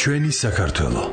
ჩვენი საქართველო.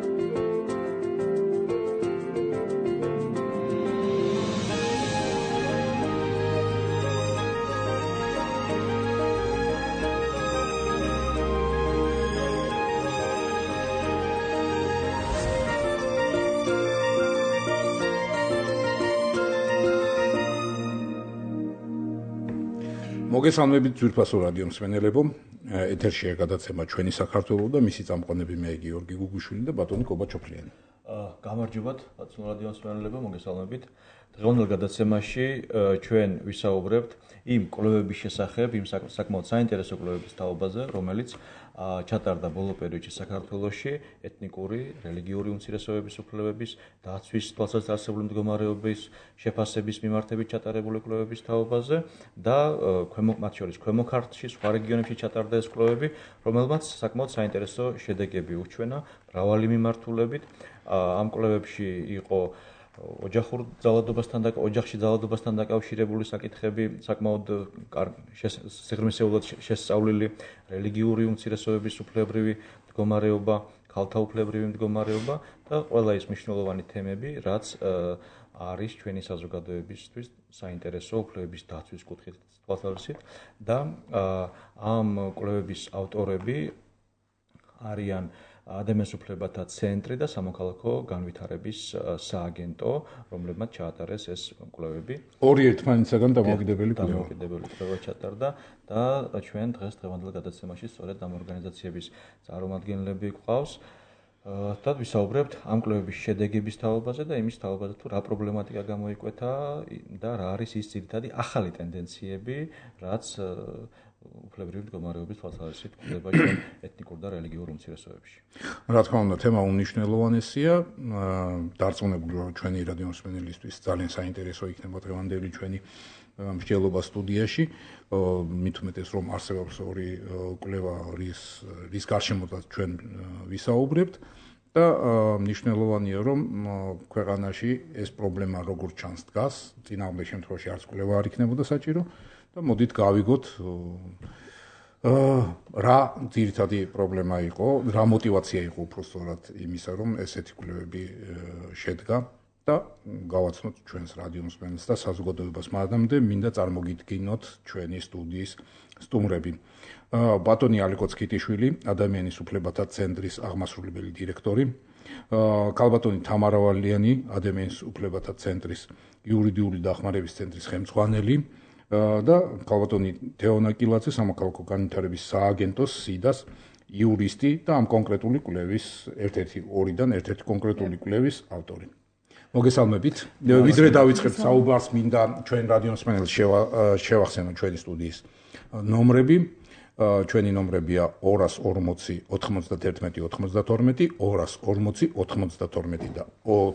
მოგესალმებით ძვირფასო რადიო მსმენელებო, ეთერშია გადაცემა ჩვენი საქართველო და მისი წამყვანები მე გიორგი გუგუშვილი და ბატონი კობაჩოფლიანი. გამარჯობათ, ბატონო რადიო მსმენელებო, მოგესალმებით. დღევანდელ გადაცემაში ჩვენ ვისაუბრებთ იმ კვლევების შესახებ, იმ საკმაოდ საინტერესო კვლევების თაობაზე, რომელიც ჩატარდა ბოლო პერიოდში საქართველოში ეთნიკური, რელიგიური უმცირესობების უფლებების დაცვის თვალსაზრისით არსებული მდგომარეობის შეფასების მიმართებით ჩატარებული კვლევების თაობაზე და მათ შორის ქვემო ქართლში, სხვა რეგიონებში ჩატარდა ეს კვლევები, რომელმაც საკმაოდ საინტერესო შედეგები ურჩვენა მრავალი მიმართულებით. ამ კვლევებში იყო ოჯახში ძალადობასთან დაკავშირებული საკითხები, საკმაოდ სიღრმისეულად შესწავლილი რელიგიური უმცირესობების უფლებრივი მდგომარეობა, ქალთა უფლებრივი მდგომარეობა და ყველა ის მნიშვნელოვანი თემები, რაც არის ჩვენი საზოგადოებისთვის საინტერესო უფლებების დაცვის კუთხით თვალსაზრისით და ამ კვლევების ავტორები არიან ადამიანის უფლებათა ცენტრი და სამოქალაქო განვითარების სააგენტო, რომლებმაც ჩაატარეს ეს კვლევები. ორი ერთმანეთისაგან დამოუკიდებელი კვლევა ჩატარდა და ჩვენ დღევანდელ გადაცემაში სწორედ ამ ორგანიზაციების წარმომადგენლები გვყავს და ვისაუბრებთ ამ კვლევების შედეგების თაობაზე და იმის თაობაზე, თუ რა პრობლემატიკა გამოიკვეთა და რა არის ის ძირითადი ახალი ტენდენციები, რაც უფლებრივი მდგომარეობის თვალსაზრისით გვხვდება ჩვენ ეთნიკურ და რელიგიურ უმცირესობებში. რა თქმა უნდა, თემა უმნიშვნელოვანესია, დარწმუნებული ვარ ჩვენი რადიო მსმენელისთვის ძალიან საინტერესო იქნება დღევანდელი ჩვენი მსჯელობა სტუდიაში. მით უმეტეს რომ არსებობს ორი კვლევა, რის გარშემოც ჩვენ ვისაუბრებთ და მნიშვნელოვანია რომ ქვეყანაში ეს პრობლემა როგორ ჩანს დგას, წინააღმდეგ შემთხვევაში არც კვლევა არ იქნებოდა საჭირო. და მოდით გავიგოთ რა ძირითადი პრობლემა იყო, რა мотиваცია იყო უბრალოდ იმისა, რომ ესეთი კვლევები შედგა და გავაცნოთ ჩვენს რადიო მსმენელს და საზოგადოებას. მადამდე მინდა წარმოგიდგინოთ ჩვენი სტუდიის სტუმრები. ბატონი ალიკო ცქიტიშვილი, ადამიანის უფლებათა ცენტრის აღმასრულებელი დირექტორი, ქალბატონი თამარა ვალიანი, ადამიანის უფლებათა ცენტრის იურიდიული დახმარების ცენტრის ხელმძღვანელი და ქალბატონი თეონა კილაძე, სამოქალაქო განვითარების სააგენტოს სიდას იურისტი და ამ კონკრეტული კვლევის ერთ-ერთი კონკრეტული კვლევის ავტორი. მოგესალმებით. ვიდრე დავიწყებთ საუბარს, მინდა ჩვენ რადიო მსმენელს შევახსენოთ ჩვენი სტუდიის ნომრები. ჩვენი ნომრებია 240 91 92, 240 92 და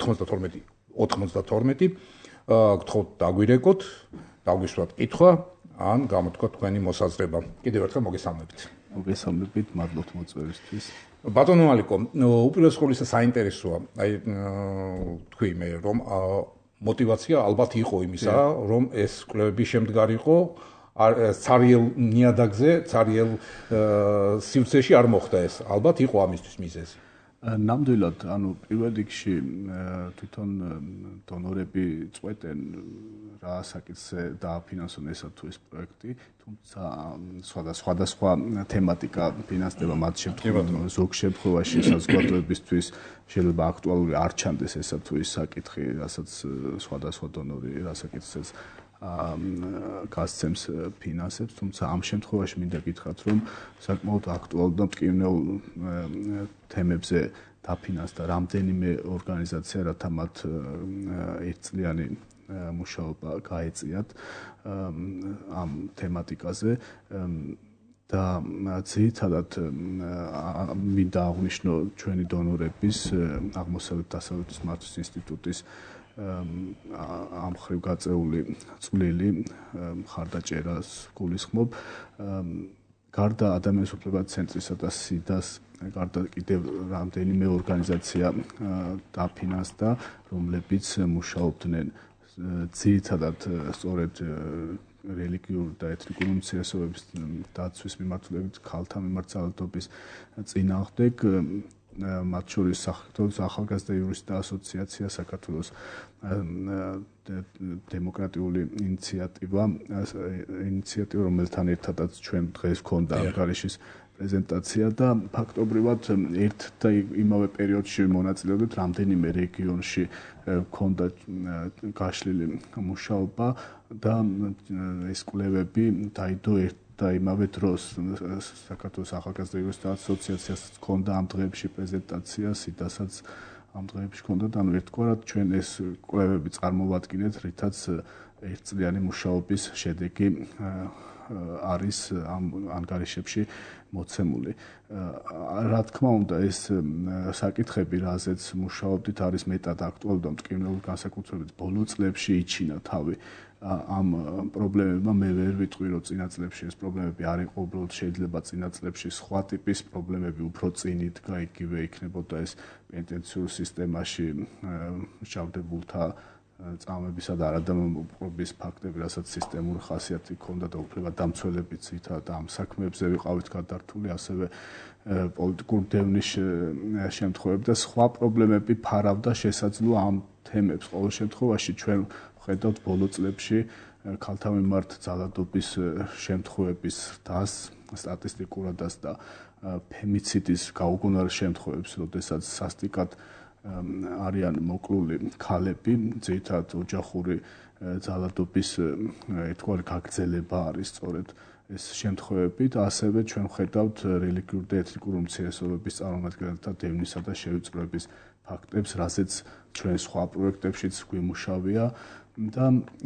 92. გთხოვთ დაგვირეკოთ, დაგვისვათ კითხვა, ან გამოთქვათ თქვენი მოსაზრება. კიდევ ერთხელ მოგესალმებით. მოგესალმებით, მადლობთ მოწვევისთვის. ბატონო ალიკო, უპირველეს ყოვლისა საინტერესოა, თქვი მე, რომ мотиваცია ალბათ იყო იმისა, რომ ეს კვლევები შემდგარიყო ცარიელ ნიადაგზე, ცარიელ სივრცეში არ მოხდა ეს. ალბათ იყო ამისთვის მიზეზი. ნამდვილად, პირველ რიგში თვითონ დონორები წვეტენ რა საკითხზე დააფინანსონ ესა თუ ეს პროექტი, თუმცა სხვადასხვა თემატიკა ფინანსდება მათ შემთხვევაში, ზოგ შემთხვევაში საზოგადოებისთვის შეიძლება აქტუალური არ ჩანდეს ესა თუ ის საკითხი, რასაც სხვადასხვა დონორი რა საკითხზეც გასცემს ფინანსებს, თუმცა ამ შემთხვევაში მინდა გითხრათ, რომ საკმაოდ აქტუალურ და მტკივნეულ თემებზე დაფინანსდა რამდენიმე ორგანიზაცია, რათა მათ ერთწლიანი მუშაობა გაეწიათ ამ თემატიკაზე და ძირითადად მინდა აღვნიშნო ჩვენი დონორების აღმოსავლეთ-დასავლეთის მართვის ინსტიტუტის ამ ხრივ გაწეული წვლილი მხარდაჭერას გულისხმობ. გარდა ადამიანის უფლებათა ცენტრისა და სიდას, გარდა კიდევ რამდენიმე ორგანიზაცია დაფინანსდა, რომლებიც მუშაობდნენ ძირითადად სწორედ რელიგიური და ეთნიკური უმცირესობების დაცვის მიმართულებით ქალთა მიმართ ძალადობის წინააღმდეგ მათ შორის საქართველოს ახალგაზრდა იურისტთა ასოციაცია, საქართველოს დემოკრატიული ინიციატივა, რომელთან ერთადაც ჩვენ დღეს გქონდა ანგარიშის პრეზენტაცია და ფაქტობრივად ერთ და იმავე პერიოდში მონაწილეობდით რამდენიმე რეგიონში გქონდა გაშლილი მუშაობა და ეს კვლევები დაიდო ერთ და იმავე დროს საქართველოს ახალგაზრდა იურისტთა ასოციაციას გქონდა ამ დღეებში პრეზენტაცია, სიდასაც ამ დღეებში გქონდა, ანუ ერთგვარად ჩვენ ეს კვლევები წარმოვადგინეთ, რითაც ერთწლიანი მუშაობის შედეგი არის ამ ანგარიშებში მოცემული. რა თქმა უნდა, ეს საკითხები, რაზეც მუშაობდით, არის მეტად აქტუალური და მტკივნეული განსაკუთრებით ბოლო წლებში იჩინა თავი ამ პრობლემებმა. მე ვერ ვიტყვი, რომ წინა წლებში ეს პრობლემები არ იყო, უბრალოდ შეიძლება წინა წლებში სხვა ტიპის პრობლემები უფრო წინ იდგა, იგივე იქნებოდა ეს პენტენციურ სისტემაში მშავდებულთა წამებისა და არადამოკრობის ფაქტები, რასაც სისტემური ხასიათი ჰქონდა და უფლებადამცველებიც და ამ საქმეებზე ვიყავით გადართული, ასევე პოლიტიკურ დევნის შემთხვევები და სხვა პრობლემები ფარავდა შესაძლოა ამ თემებს. ყოველ შემთხვევაში ჩვენ ხედავთ ბოლო წლებში ქალთა მიმართ ძალადობის შემთხვევების ზრდას, სტატისტიკურადაც და ფემიციდის გაუგონარ შემთხვევებს, როდესაც სასტიკად არიან მოკლული ქალები, ძირითადად ოჯახური ძალადობის ერთგვარი გაგრძელება არის სწორედ ეს შემთხვევები და ასევე ჩვენ ხედავთ რელიგიური და ეთნიკური უმცირესობების წარმომადგენელთა დევნისა და შევიწროების ფაქტებს, რაზეც ჩვენ სხვა პროექტებშიც გვიმუშავია და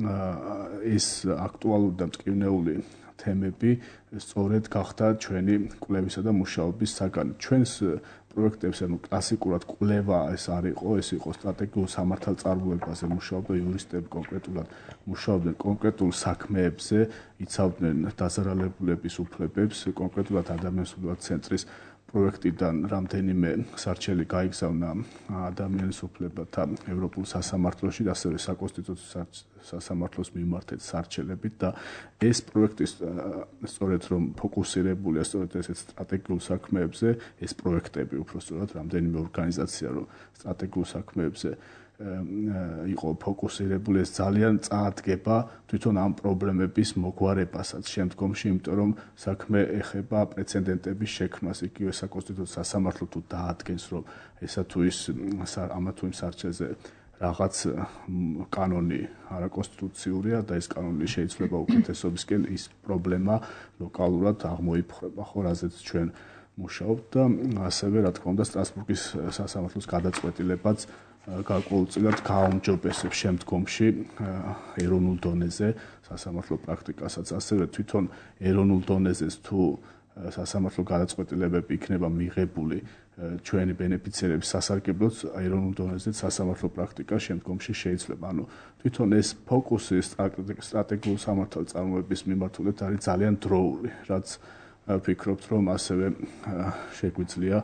ეს აქტუალური და მტკივნეული თემები სწორედ გახდა ჩვენი კვლევისა და მუშაობის საგანი. ჩვენს პროექტებს, ანუ კლასიკურად კვლევა ეს არ იყო, ეს იყო სტრატეგიულ სამართალწარმოებაზე მუშაობდა იურისტები, კონკრეტულად მუშაობდნენ კონკრეტულ საქმეებზე, იცავდნენ დაზარალებულების უფლებებს, კონკრეტულად ადამიანის უფლებათა ცენტრის პროექტიდან რამდენიმე სარჩელი გაიგზავნა ადამიანის უფლებათა ევროპულ სასამართლოში, ასევე საკონსტიტუციო სასამართლოს მიმართეთ სარჩელებით და ეს პროექტი სწორედ რომ ფოკუსირებულია სწორედ ესეთ სტრატეგიულ საქმეებზე, ეს პროექტები უბრალოდ რამდენიმე ორგანიზაცია რომ სტრატეგიულ საქმეებზე იყო ფოკუსირებული, ეს ძალიან წაადგება თვითონ ამ პრობლემების მოგვარებასაც შემდგომში, იმიტომ რომ საქმე ეხება პრეცედენტების შექმნას, იგივე საკონსტიტუციო სასამართლო თუ დაადგენს, რომ ესა თუ ის ამა თუ იმ სარჩელზე რაღაც კანონი არაკონსტიტუციურია და ეს კანონი შეიძლება უკეთესობისკენ ის პრობლემა ლოკალურად აღმოიფხვრება, ხო, რაზეც ჩვენ მუშაობთ და ასევე რა თქმა უნდა სტრასბურგის სასამართლოს გადაწყვეტილებაც გარკვეულწილად გააუმჯობესებს შემდგომში ეროვნულ დონეზე სასამართლო პრაქტიკასაც, ასევე თვითონ ეროვნულ დონეზე თუ სასამართლო გადაწყვეტილებები იქნება მიღებული ჩვენი ბენეფიციერების სასარგებლოდ, ეროვნულ დონეზე სასამართლო პრაქტიკა შემდგომში შეიძლება. ანუ თვითონ ეს ფოკუსი სტრატეგიულ სამართალწარმოების მიმართულებით არის ძალიან დროული, რაც ვფიქრობთ, რომ ასევე შეგვიძლია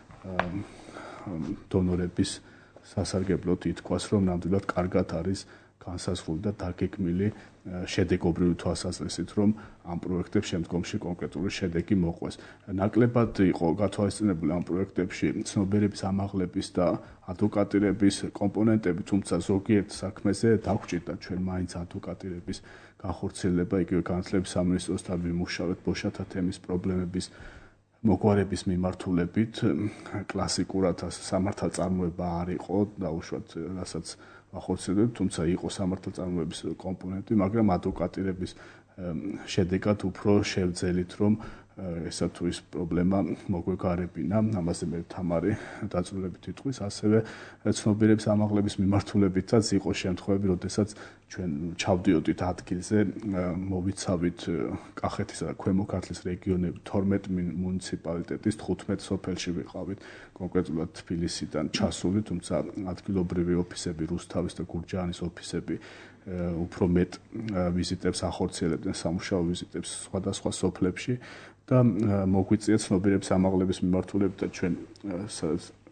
დონორების სასარგებლოდ ითქვას, რომ ნამდვილად კარგად არის განსაზღვრული და დაგეგმილი შედეგობრივი თვალსაზრისით, რომ ამ პროექტებს შემდგომში კონკრეტული შედეგი მოყვეს. ნაკლებად იყო გათვალისწინებული ამ პროექტებში ცნობიერების ამაღლების და ადვოკატირების კომპონენტები, თუმცა ზოგიერთ საქმეზე დაგვჭირდა ჩვენ მაინც ადვოკატირების განხორციელება, იგივე განათლების სამინისტროსთან ვიმუშავეთ ბოშათა თემის პრობლემების მოგვარების მიმართულებით. კლასიკურად სამართალწარმოება არ იყო დაუშვათ, რასაც ახორციელებთ, თუმცა იყო სამართალწარმოების კომპონენტი, მაგრამ ადვოკატირების შედეგად უფრო შევძელით, რომ ესა თუ ის პრობლემა მოგვეგვარებინა, ამაზე მე თამარი დაწვრილებით ვიტყვის, ასევე ცნობიერების ამაღლების მიმართულებითაც იყო შემთხვევები, როდესაც ჩვენ ჩავდიოდით ადგილზე, მოვიცავით კახეთისა და ქვემო ქართლის რეგიონები 12 მუნიციპალიტეტის 15 სოფელში ვიყავით, კონკრეტულად თბილისიდან ჩასული, თუმცა ადგილობრივი ოფისები, რუსთავის და გურჯაანის ოფისები უფრო მეტ ვიზიტებს ახორციელებდნენ, სამუშაო ვიზიტებს სხვადასხვა სოფლებში და მოგვიწია ცნობიერების ამაღლების მიმართულებით და ჩვენ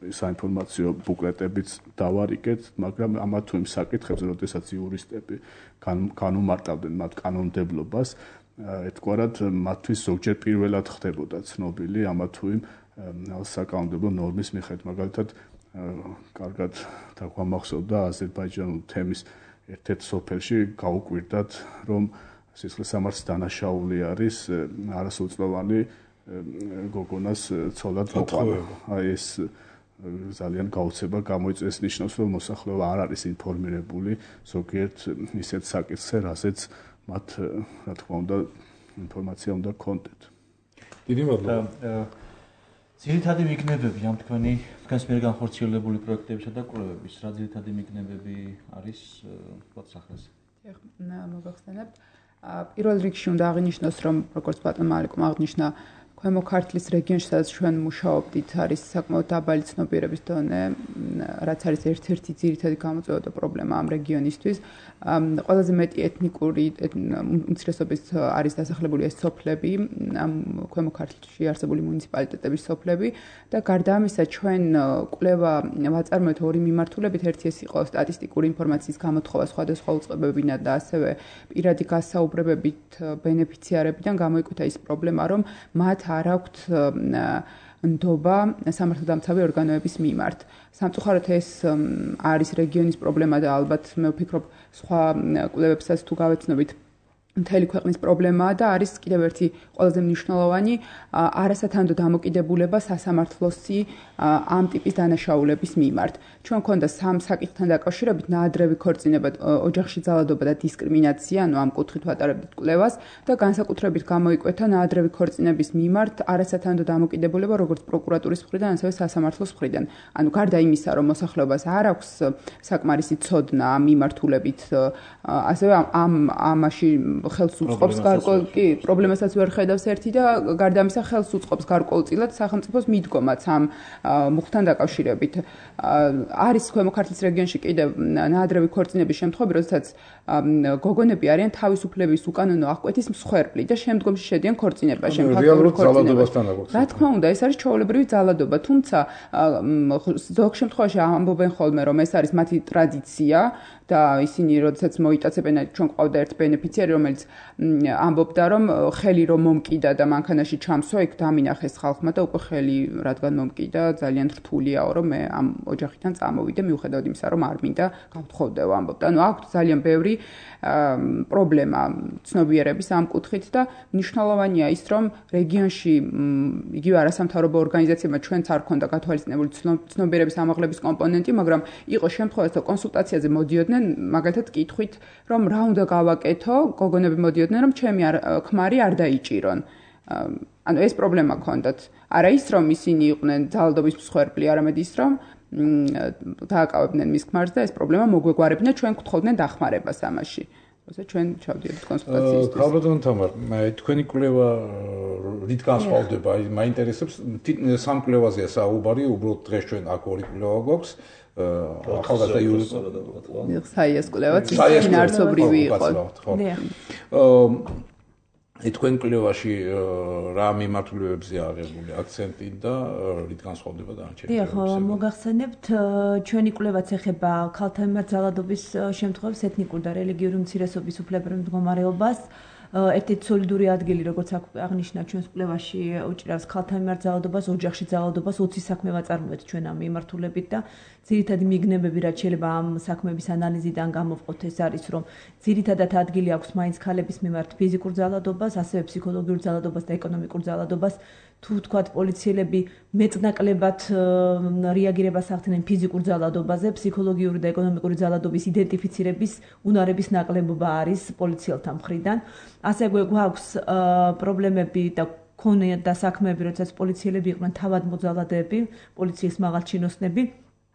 საინფორმაციო ბუკლეტებიც დავარიგეთ, მაგრამ ამა თუ იმ საკითხებზე, როდესაც იურისტები განუმარტავდნენ მათ კანონმდებლობას, ერთგვარად მათთვის ზოგჯერ პირველად ხდებოდა ცნობილი ამა თუ იმ საკანონმდებლო ნორმის მიხედვით, მაგალითად კარგად დაგვამახსოვდა აზერბაიჯანული თემის ერთ-ერთ სოფელში გაუკვირდათ, რომ სისხლისამართლის დანაშაული არის არასრულწლოვანი გოგონას ცოლად მოყვანა. აი ეს ძალიან გაუცება გამოიწვევს ნიშნავს, რომ მოსახლეობა არ არის ინფორმირებული ზოგიერთ ისეთ საკითხზე, რასაც მათ რა თქმა უნდა ინფორმაცია უნდა ჰქონდეთ. დიდი მადლობა. ძირითადი მიგნებები ამ თქვენს მიერ განხორციელებული პროექტებისა და კვლევების, რა ძირითადი მიგნებები არის თქვათ სახელს? მოგახსენებთ. პირველ რიგში უნდა აღინიშნოს, რომ როგორც ბატონმა ალიკომ აღნიშნა, ქვემო ქართლის რეგიონში, სადაც ჩვენ მუშაობდით, არის საკმაოდ დაბალი ცნობიერების დონე, რაც არის ერთ-ერთი ძირითადი გამოწვევა და პრობლემა ამ რეგიონისთვის. ყველაზე მეტი ეთნიკური უმცირესობის არის დასახლებული ეს სოფლები, ამ ქვემო ქართლში არსებული მუნიციპალიტეტების სოფლები და გარდა ამისა, ჩვენ კვლევა ვაწარმოეთ ორი მიმართულებით, ერთი ეს იყო სტატისტიკური ინფორმაციის გამოთხოვა სხვადასხვა უწყებებიდან და ასევე პირადი გასაუბრებებით ბენეფიციარებიდან გამოიკვეთა ის პრობლემა, რომ მათ არ აქვთ ნდობა სამართალდამცავი ორგანოების მიმართ. სამწუხაროდ ეს არის რეგიონის პრობლემა და ალბათ მე ვფიქრობ სხვა კვლევებსაც თუ გავეცნობით მთელი ქვეყნის პრობლემაა და არის კიდევ ერთი ყველაზე მნიშვნელოვანი არასათანადო დამოკიდებულება სასამართლოსი ამ ტიპის დანაშაულების მიმართ. ჩვენ გვქონდა სამ საკითხთან დაკავშირებით ნაადრევი ქორწინება, ოჯახში ძალადობა და დისკრიმინაცია, ანუ ამ კუთხით ვატარებდით კვლევას და განსაკუთრებით გამოიკვეთა ნაადრევი ქორწინების მიმართ არასათანადო დამოკიდებულება როგორც პროკურატურის მხრიდან, ასევე სასამართლოს მხრიდან. ანუ გარდა იმისა, რომ მოსახლეობას არ აქვს საკმარისი ცოდნა ამ მიმართულებით, ასევე ამაში ხელს უწყობს გარკვეულ კი პრობლემასაც ვერ ხედავს ერთი და გარდა ამისა ხელს უწყობს გარკვეულწილად სახელმწიფოს მიდგომაც ამ მუხთან დაკავშირებით. არის ქვემო ქართლის რეგიონში კიდევ ნაადრევი ქორწინების შემთხვევები, როდესაც გოგონები არიან თავისუფლების უკანონო აღკვეთის მსხვერპლი და შემდგომში შედიან ქორწინებაში. რეალურად ძალადობასთან აქვს. რა თქმა უნდა, ეს არის ჩვეულებრივი ძალადობა, თუმცა ზოგ შემთხვევაში ამბობენ ხოლმე, რომ ეს არის მათი ტრადიცია და ისინი როდესაც მოიტაცებენ, ჩვენ ყავდა ერთ ბენეფიციარი, რომელიც ამბობდა, რომ ხელი რომ მომკიდა და მანქანაში ჩამსვა, იქ დამინახეს ხალხმა და უკვე ხელი რადგან მომკიდა, ძალიან რთულია, რომ მე ამ ოჯახიდან წამოვიდე, მიუხედავად იმისა, რომ არ მინდა გავთხოვდეო, ამბობდა. ანუ აქვს ძალიან ბევრი პრობლემა ცნობიერების ამ კუთხით და მნიშვნელოვანია ის, რომ რეგიონში იგივე არასამთავრობო ორგანიზაციებმა ჩვენც არ ქონდა გათვალისწინებული ცნობიერების ამაღლების კომპონენტი, მაგრამ იყო შემთხვევას, რომ კონსულტაციაზე მოდიოდნენ მაგალითად კითხვით, რომ რა უნდა გავაკეთო, გოგონები მოდიოდნენ, რომ ჩემი ქმარი არ დაიჭირონ. ანუ ეს პრობლემა ქონდათ. არა ის, რომ ისინი იყვნენ ძალადობის მსხვერპლი, არამედ ის, რომ დააკავებდნენ მის ქმარს და ეს პრობლემა მოგვეგვარებინა, ჩვენ გთხოვდნენ დახმარებას ამაში. ასე ჩვენ ჩავდიოდით კონსულტაციისთვის. ხალბატონ თამარ, თქვენი კვლევა რით განსხვავდება? მაინტერესებს სამ კვლევაზეა საუბარი, უბრალოდ დღეს ჩვენ აქ ორი კვლევა გვაქვს. ახალგაზრდა იურისტი. საიას კვლევაც ფინანსობრივი იყო. თქვენ კვლევაში რა მიმართულებებზე აღებული აქცენტი და რით განსხვავდება დანარჩენი? დიახ, მოგახსენებთ, ჩვენი კვლევაც ეხება ქალთა მიმართ ძალადობის შემთხვევებს, ეთნიკური და რელიგიური უმცირესობის უფლებების მდგომარეობას. ერთ-ერთი სოლიდური ადგილი, როგორც აღნიშნა ჩვენს კვლევაში, უჭირავს ქალთა მიმართ ძალადობას, ოჯახში ძალადობას, 20 საქმე ვაწარმოეთ ჩვენ ამ მიმართულებით და ძირითადი მიგნებები, რაც შეიძლება ამ საქმეების ანალიზიდან გამოვყოთ, ეს არის, რომ ძირითადად ადგილი აქვს მაინც ქალების მიმართ ფიზიკურ ძალადობას, ასევე ფსიქოლოგიურ ძალადობას და ეკონომიკურ ძალადობას. თუ თქვათ პოლიციელები მეტნაკლებად რეაგირებას ახდენენ ფიზიკურ ძალადობაზე, ფსიქოლოგიური და ეკონომიკური ძალადობის იდენტიფიცირების უნარების ნაკლებობა არის პოლიციელთა მხრიდან. ასე გვაქვს პრობლემები და ქონია და საქმეები, როდესაც პოლიციელები იყვნენ თავად მოძალადეები, პოლიციის მაღალჩინოსნები.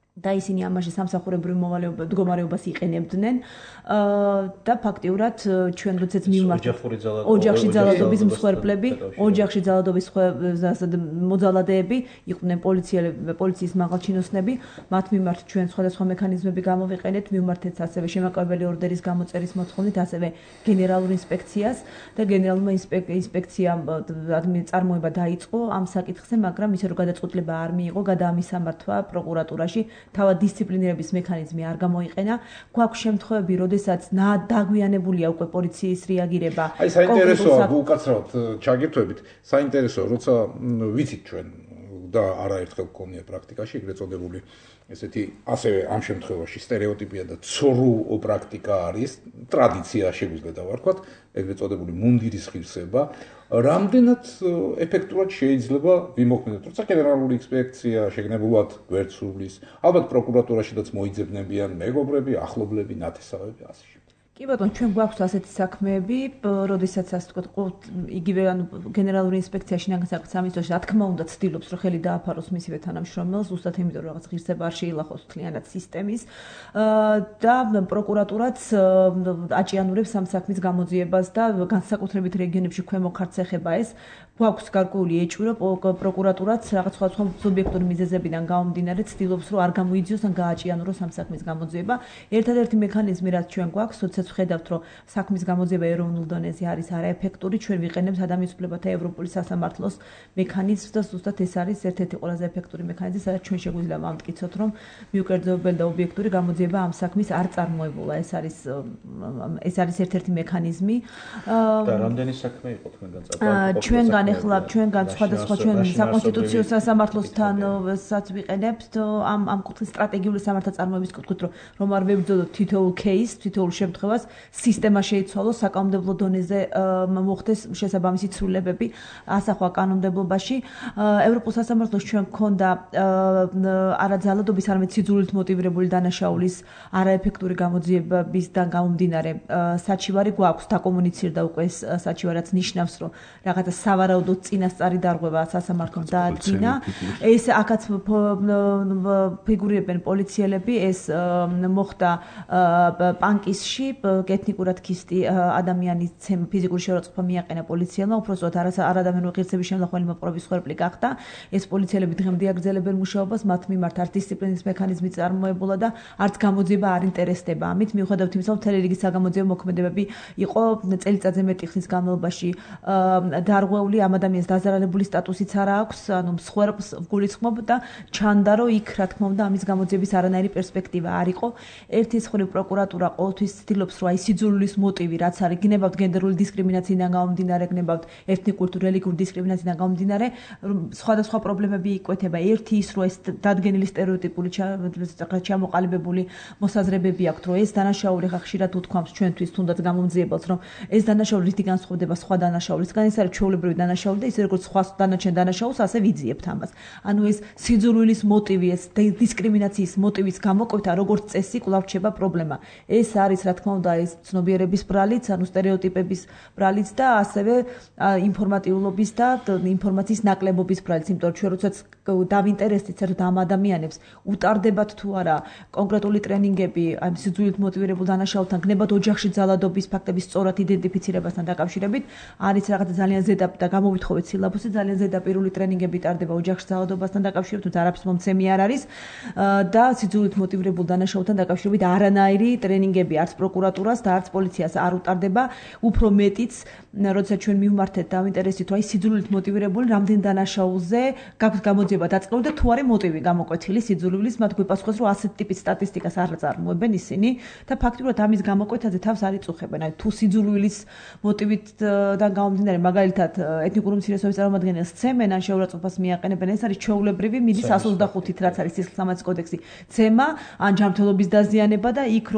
და ისინი ამაში სამსახურებრივ მდგომარეობას იყენებდნენ და ფაქტიურად ჩვენ როდესაც მივმართ ოჯახში ძალადობის მსხვერპლები, ოჯახში ძალადობის მოძალადეები იყვნენ პოლიციის მაღალჩინოსნები, მათ მიმართ ჩვენ სხვადასხვა მექანიზმები გამოვიყენეთ, მივმართეთ ასევე შემაკავებელი ორდერის გამოწერის მოთხოვნით, ასევე გენერალურ ინსპექციას და გენერალურმა ინსპექციამ წარმოება დაიწყო ამ საკითხზე, მაგრამ ისე რომ გადაწყვეტილება არ მიიღო, გადაამისამართვა პროკურატურაში. თავად დისციპლინირების მექანიზმი არ გამოიყენა. გვაქვს შემთხვევები, როდესაც დაგვიანებულია უკვე პოლიციის რეაგირება. აი საინტერესოა, უკაცრავად ჩაგირთვებით, საინტერესოა, როცა ვიცით ჩვენ და არაერთხელ გქონია პრაქტიკაში ეგრეთ წოდებული ესეთი ასევე ამ შემთხვევაში სტერეოტიპია და ცორუ პრაქტიკა არის, ტრადიცია შეგვიძლია დავარქვათ, ეგრეთ წოდებული მუნდირის ღირსება. რამდენად ეფექტურად შეიძლება ვიმოქმედოთ, როცა გენერალური ინსპექცია შეგნებულად გვერდსულის, ალბათ პროკურატურაშიდაც მოიძებნებიან მეგობრები, ახლობლები, ნათესავები ასე შემდეგ. კი ბატონო, ჩვენ გვაქვს ასეთი საქმეები, როდესაც ასე ვთქვათ, იგივე გენერალური ინსპექციაში ნაგაზაკთ სამისოში, რა თქმა უნდა, ცდილობს რომ ხელი დააფაროს მისივე თანამშრომელს, ზუსტად იმიტომ რომ რაღაც ღირსება არ შეილახოს მთლიანად სისტემის და პროკურატურაც აჭიანურებს ამ საქმის გამოძიებას და განსაკუთრებით რეგიონებში ქვემო ქართლს ეხება ეს. გვაქვს გარკვეული ეჭვი, რომ პროკურატურაც რაღაც სხვადასხვა სუბიექტური მიზეზებიდან გამომდინარე ცდილობს რომ არ გამოიძიოს ან გააჭიანუროს ამ საქმის გამოძიება. ერთადერთი მექანიზმი რაც ჩვენ გვაქვს, როდესაც ვხედავთ რომ საქმის გამოძიება ეროვნულ დონეზე არის არაეფექტური, ჩვენ ვიყენებთ ადამიანის უფლებათა ევროპული სასამართლოს მექანიზმს და ზუსტად ეს არის ერთ-ერთი ყველაზე ეფექტური მექანიზმი, სადაც ჩვენ შეგვიძლია ვამტკიცოთ რომ მიუკერძოებელი და ობიექტური გამოძიება ამ საქმის არ წარმოებულა. ეს არის ერთ-ერთი მექანიზმი. და რამდენი საქმე იყო თქვენგან წაბალდა? ჩვენგან სხვადასხვა ჩვენ საკონსტიტუციო სასამართლოსთანაც ვიყენებთ ამ კუთხის სტრატეგიული სამართალწარმოების კუთხით რომ არ ვებრძოლოთ თითოეულ кейს, თითოეულ შემთხვევას, სისტემა შეიცვალოს, საკანონმდებლო დონეზე მოხდეს შესაბამისი ცვლილებები ასახვა კანონმდებლობაში. ევროპულ სასამართლოს ჩვენ გქონდა არაძალადობის, არამედ სიძულვილით მოტივირებული დანაშაულის არაეფექტური გამოძიებებისგან გამომდინარე საჩივარი გვაქვს, დაკომუნიცირდა უკვე ეს საჩივარიც ნიშნავს, რომ რაღაცა სავარაუდოდ წინასწარი დარღვევა სასამართლომ დაადგინა. ეს აქაც ფიგურირებენ პოლიციელები, ეს მოხდა პანკისში, ეთნიკურად ქისტი ადამიანის ფიზიკური შეურაცხყოფა მიაყენა პოლიციელმა, უпроსტოდ არადამიანური ღირსების შემლახველი მოპყრობის მსხვერპლი გახდა. ეს პოლიციელები დღემდე აგრძელებენ მუშაობას, მათ მიმართ არც დისციპლინის მექანიზმი წარმოებულა და არც გამოძიება არ ინტერესდება. ამით მიუხედავად იმისა, რომ მთელი რიგი საგამოძიებო მოქმედებები იყო წელიწადზე მეტი ხნის განმავლობაში დარღვეული, ამ ადამიანს დაზარალებული სტატუსიც არ აქვს, ანუ მსხვერპლს გულისხმობ და ჩანდა, რომ იქ რა თქმა უნდა ამის გამოძიების არანაირი პერსპექტივა არ იყო. ერთის მხრივ პროკურატურა ყოველთვის ცდილობს, რომ აი სიძულვილის მოტივი რაც არის, გნებავთ გენდერული დისკრიმინაციიდან გამომდინარე, გნებავთ ეთნიკური თუ რელიგიური დისკრიმინაციიდან გამომდინარე, სხვადასხვა პრობლემები იკვეთება. ერთი ის, რომ ეს დადგენილი სტერეოტიპული ჩამოყალიბებული მოსაზრებები აქვთ, რომ ეს დანაშაული ხშირად უთქვამს ჩვენთვის თუნდაც გამომძიებელს, რომ ეს დანაშაული რითი განსხვავდება სხვა დანაშაულისგან, ეს არის ჩვეულებრივი დანაშაული და ისე როგორც სხვა დანარჩენ დანაშაულს ასე ვიძიებთ ამას. ანუ ეს სიძულვილის მოტივი, ეს დისკრიმინაციის მოტივის გამოკვეთა როგორც წესი კვლავ რჩება პრობლემა. ეს არის რა თქმა უნდა ეს ცნობიერების ბრალიც, ანუ სტერეოტიპების ბრალიც და ასევე ინფორმატიულობის და ინფორმაციის ნაკლებობის ბრალიც, იმიტომ რომ ჩვენ როდესაც დავინტერესდით საერთოდ ამ ადამიანებს უტარდებათ თუ არა კონკრეტული ტრენინგები ამ სიძულვილით მოტივირებულ დანაშაულთან, გნებათ ოჯახში ძალადობის ფაქტების სწორად იდენტიფიცირებასთან დაკავშირებით, არის რაღაცა ძალიან ზედაპირული და გამოვითხოვეთ სილაბუსი, ძალიან ზედაპირული ტრენინგები ტარდება ოჯახში ძალადობასთან დაკავშირებით, თუ არაფრის მომცემი არ არის და სიძულვილით მოტივირებულ დანაშაულთან დაკავშირებით არანაირი ტრენინგები არც პროკურატურას და არც პოლიციას არ უტარდება, უფრო მეტიც, როდესაც ჩვენ მივმართეთ დავინტერესდით, რომ აი სიძულვილით მოტივირებული რამდენ დანაშაულზე გაქვთ გამოძიება დაწყებული და თუ არის მოტივი გამოკვეთილი სიძულვილის, მათ გვიპასუხეს, რომ ასეთ ტიპის სტატისტიკას არ წარმოებენ ისინი და ფაქტობრივად ამის გამოკვეთაზე თავს არ იწუხებენ. აი თუ სიძულვილის მოტივიდან გამომდინარე, მაგალითად ეთნიკური უმცირესობის წარმომადგენელს ცემენ ან შეურაცხყოფას მიაყენებენ, ეს არის ჩვეულებრივი მიდის 125-ით, რაც არის სისხლისამართლის კოდექსი, ცემა ან ჯანმრთელობის დაზიანება და იქ რომ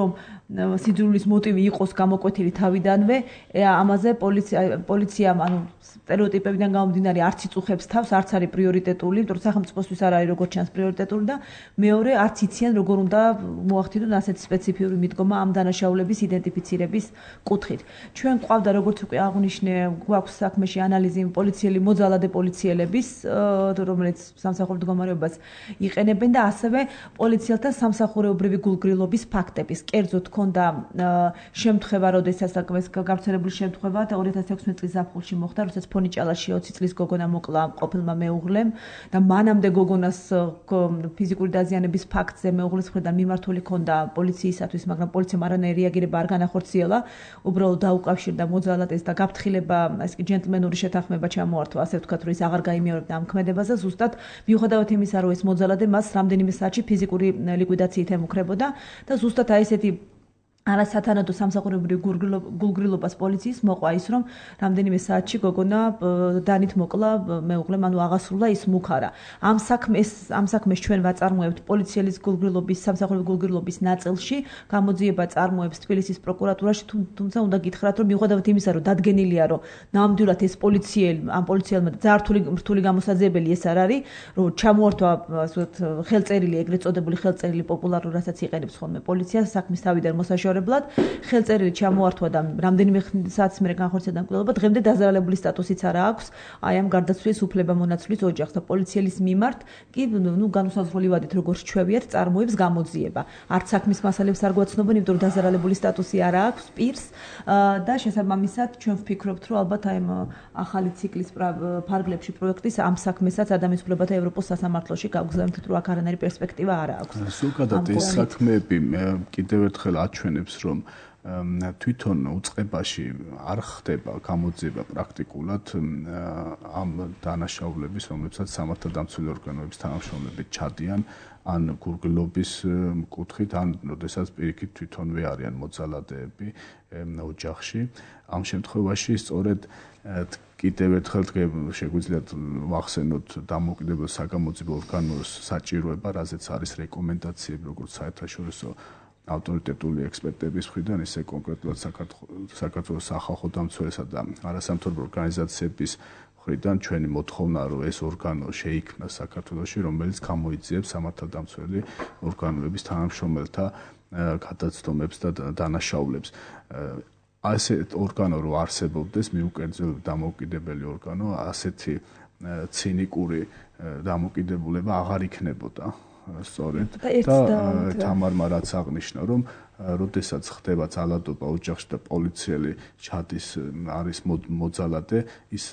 სიძულვილის მოტივი იყოს გამოკვეთილი თავიდანვე, ამაზე პოლიციამ სტერეოტიპებიდან გამომდინარე არც იწუხებს თავს, არც არის პრიორიტეტული, იმიტომ რომ სახელმწიფოსთვის არ არის როგორც ჩანს პრიორიტეტული და მეორე არც იციან როგორ უნდა მოახდინონ ასეთი სპეციფიური მიდგომა ამ დანაშაულების იდენტიფიცირების კუთხით. ჩვენ გვყავდა როგორც უკვე აღვნიშნე, გვაქვს საქმეში ანალიზი მოძალადე პოლიციელების, რომელიც სამსახურებრივ მდგომარეობას იყენებენ და ასევე პოლიციელთა სამსახურეობრივი გულგრილობის ფაქტების. კერძოდ ჰქონდა შემთხვევა, როდესაც გავრცელებული შემთხვევა 2016 წლის ზაფხულში მოხდა, როდესაც ფონიჭალაში 20 წლის გოგონა მოკლა ყოფილმა მეუღლემ და მანამდე გოგონას ფიზიკური დაზიანების ფაქტზე მეუღლის მხრიდან მიმართული ჰქონდა პოლიციისათვის, მაგრამ პოლიციამ არანაირი რეაგირება არ განახორციელა, უბრალოდ დაუკავშირდა მოძალადეს და გაფრთხილება, ეს კი ჯენტლმენური შეთანხმება ჩამოართვა, ასე ვთქვათ, რომ ის აღარ გაიმეორებდა ამ ქმედებაზე, ზუსტად მიუხედავად იმისა, რომ ეს მოძალადე მას რამდენიმე საათში ფიზიკური ლიკვიდაციით ემუქრებოდა და ზუსტად აი ესეთი არასათანადო სამსახურებრივ გულგრილობას პოლიციის მოყვა ის, რომ რამდენიმე საათში გოგონა დანით მოკლა მეუღლემ, ანუ აღასრულა ის მუქარა. ამ საქმეს ჩვენ ვაწარმოებთ პოლიციელის გულგრილობის, სამსახურებრივ გულგრილობის ნაწილში, გამოძიება წარმოებს თბილისის პროკურატურაში, თუმცა უნდა გითხრათ, რომ მიუხედავად იმისა, რომ დადგენილია, რომ ნამდვილად ეს პოლიციელმა რთული გამოსაძიებელი ეს არ არის, რომ ჩამოართვა ხელწერილი, ეგრეთ წოდებული ხელწერილი პოპულარული, რასაც იყენებს ხოლმე პოლიცია საქმის თავიდან მოსაშორებლად, ხელწერილი ჩამოართვა და რამდენიმე საათის მერე განხორციელდა მკვლელობა, დღემდე დაზარალებული სტატუსიც არა აქვს აი ამ გარდაცვლილის უფლებამონაცვლის ოჯახს და პოლიციელის მიმართ კი განუსაზღვრელი ვადით როგორც ჩვევიათ წარმოებს გამოძიება. არც საქმის მასალებს არ გვაცნობენ, იმიტომ რომ დაზარალებული სტატუსი არა აქვს პირს და შესაბამისად ჩვენ ვფიქრობთ, რომ ალბათ აი ახალი ციკლის ფარგლებში პროექტის ამ საქმესაც ადამიანის უფლებათა ევროპულ სასამართლოში გავგზავნით, რომ აქ არანაირი პერსპექტივა არ აქვს. ზოგადად ეს საქმეები კიდევ ერთხელ აჩვენებს, რომ თვითონ უწყებაში არ ხდება გამოძიება პრაქტიკულად ამ დანაშაულების, რომლებსაც სამართალდამცველი ორგანოების თანამშრომლები ჩადიან ან გულგრილობის კუთხით, ან როდესაც პირიქით თვითონვე არიან მოძალადეები ოჯახში. ამ შემთხვევაში სწორედ კიდევ ერთხელ შეგვიძლიათ ვახსენოთ დამოუკიდებელ საგამოძიებო ორგანოს საჭიროება, რაზეც არის რეკომენდაციები, როგორც საერთაშორისო ავტორიტეტული ექსპერტების მხრიდან, ისე კონკრეტულად საქართველოს სახალხო დამცველისა და არასამთავრობო ორგანიზაციების მხრიდან ჩვენი მოთხოვნა, რომ ეს ორგანო შეიქმნას საქართველოში, რომელიც გამოიძიებს სამართალდამცველი ორგანოების თანამშრომელთა გადაცდომებს და დანაშაულებს. ასეთ ორგანო რო არსებობდეს, მიუკერძო დამოუკიდებელი ორგანო, ასეთი ცინიკური დამოკიდებულება აღარ იქნებოდა. სწორედ და თამარმა რაც აღნიშნა, რომ როდესაც ხდება ძალადობა ოჯახში და პოლიციელი ჩადის, არის მოძალადე, ის